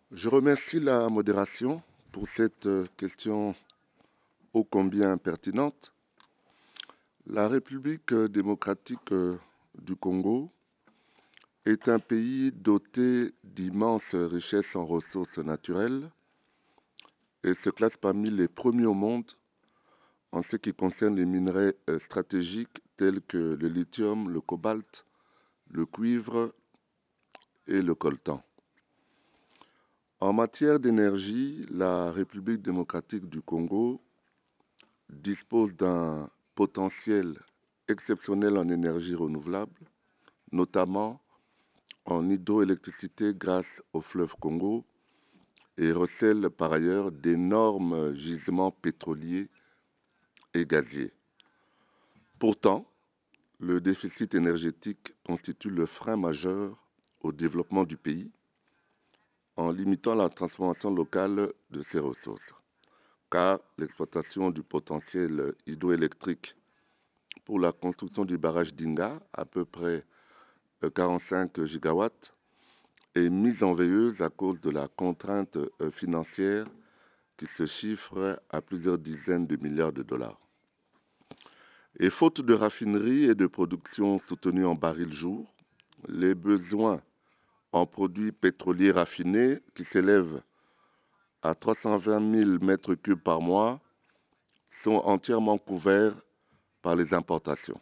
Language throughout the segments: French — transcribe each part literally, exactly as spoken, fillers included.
Je remercie la modération pour cette euh, question ô combien pertinente. La République euh, démocratique euh, du Congo est un pays doté d'immenses richesses en ressources naturelles et se classe parmi les premiers au monde en ce qui concerne les minerais euh, stratégiques tels que le lithium, le cobalt, le cuivre et le coltan. En matière d'énergie, la République démocratique du Congo dispose d'un potentiel exceptionnel en énergie renouvelable, notamment en hydroélectricité grâce au fleuve Congo et recèle par ailleurs d'énormes gisements pétroliers et gaziers. Pourtant, le déficit énergétique constitue le frein majeur au développement du pays en limitant la transformation locale de ses ressources, car l'exploitation du potentiel hydroélectrique pour la construction du barrage d'Inga, à peu près quarante-cinq gigawatts, est mise en veilleuse à cause de la contrainte financière qui se chiffre à plusieurs dizaines de milliards de dollars. Et faute de raffinerie et de production soutenue en barils jour, les besoins en produits pétroliers raffinés, qui s'élèvent à trois cent vingt mille mètres cubes par mois, sont entièrement couverts par les importations.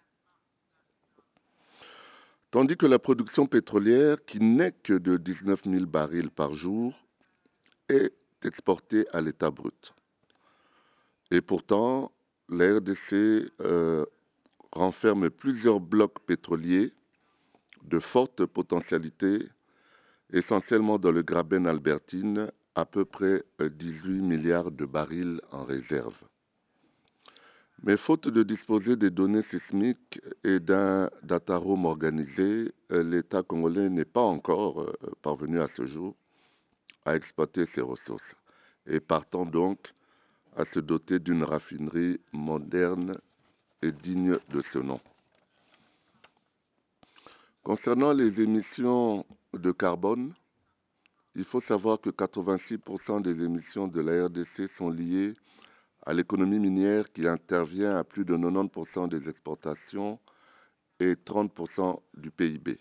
Tandis que la production pétrolière, qui n'est que de dix-neuf mille barils par jour, est exportée à l'état brut. Et pourtant, la R D C euh, renferme plusieurs blocs pétroliers de forte potentialité, essentiellement dans le Graben Albertine, à peu près dix-huit milliards de barils en réserve. Mais faute de disposer des données sismiques et d'un data room organisé, l'État congolais n'est pas encore parvenu à ce jour à exploiter ses ressources et partant donc à se doter d'une raffinerie moderne et digne de ce nom. Concernant les émissions de carbone, il faut savoir que quatre-vingt-six pour cent des émissions de la R D C sont liées à l'économie minière qui intervient à plus de quatre-vingt-dix pour cent des exportations et trente pour cent du P I B.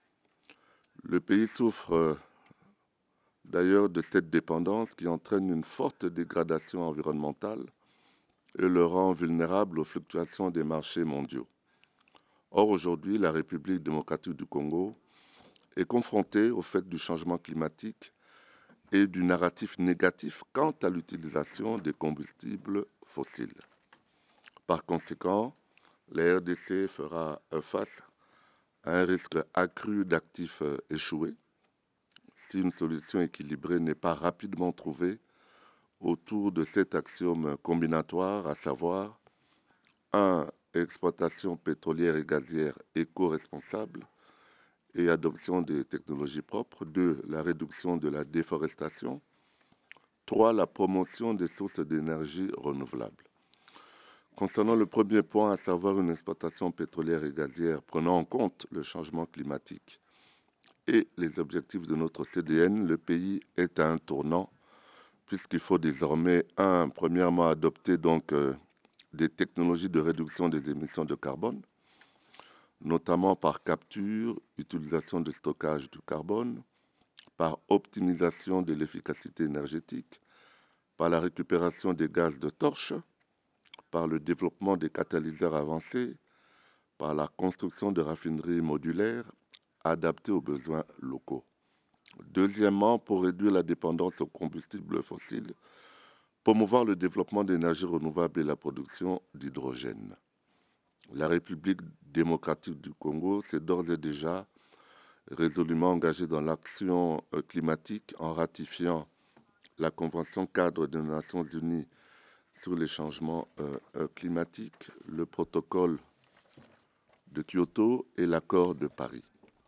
Le pays souffre d'ailleurs de cette dépendance qui entraîne une forte dégradation environnementale et le rend vulnérable aux fluctuations des marchés mondiaux. Or, aujourd'hui, la République démocratique du Congo est confrontée au fait du changement climatique et du narratif négatif quant à l'utilisation des combustibles fossiles. Par conséquent, la R D C fera face à un risque accru d'actifs échoués si une solution équilibrée n'est pas rapidement trouvée autour de cet axiome combinatoire, à savoir un exploitation pétrolière et gazière éco-responsable et adoption des technologies propres, deux la réduction de la déforestation, trois la promotion des sources d'énergie renouvelables. Concernant le premier point, à savoir une exploitation pétrolière et gazière prenant en compte le changement climatique et les objectifs de notre C D N, le pays est à un tournant puisqu'il faut désormais, un, premièrement, adopter donc euh, des technologies de réduction des émissions de carbone, notamment par capture, utilisation de stockage du carbone, par optimisation de l'efficacité énergétique, par la récupération des gaz de torche, par le développement des catalyseurs avancés, par la construction de raffineries modulaires adaptées aux besoins locaux. Deuxièmement, pour réduire la dépendance aux combustibles fossiles, promouvoir le développement d'énergies renouvelables et la production d'hydrogène. La République démocratique du Congo s'est d'ores et déjà résolument engagée dans l'action climatique en ratifiant la Convention cadre des Nations Unies sur les changements climatiques, le protocole de Kyoto et l'accord de Paris.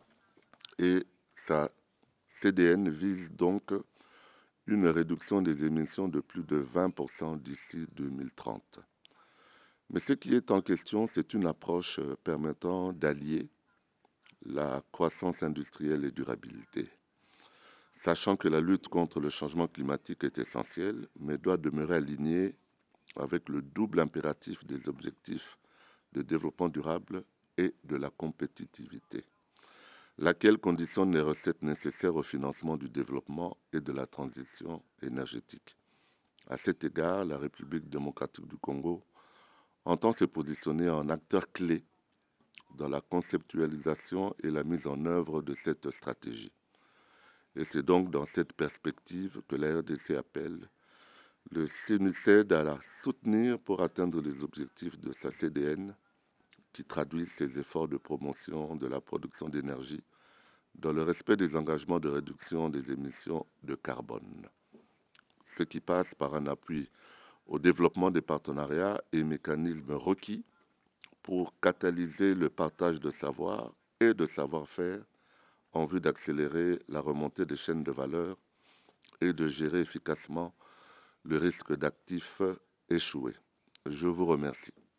Et sa C D N vise donc une réduction des émissions de plus de vingt pour cent d'ici deux mille trente. Mais ce qui est en question, c'est une approche permettant d'allier la croissance industrielle et durabilité. sachant que la lutte contre le changement climatique est essentielle, mais doit demeurer alignée avec le double impératif des objectifs de développement durable et de la compétitivité, laquelle conditionne les recettes nécessaires au financement du développement et de la transition énergétique. À cet égard, la République démocratique du Congo entend se positionner en acteur clé dans la conceptualisation et la mise en œuvre de cette stratégie. Et c'est donc dans cette perspective que la R D C appelle le C N U S E D à la soutenir pour atteindre les objectifs de sa C D N qui traduisent ses efforts de promotion de la production d'énergie dans le respect des engagements de réduction des émissions de carbone, ce qui passe par un appui au développement des partenariats et mécanismes requis pour catalyser le partage de savoir et de savoir-faire en vue d'accélérer la remontée des chaînes de valeur et de gérer efficacement le risque d'actifs échoués. Je vous remercie.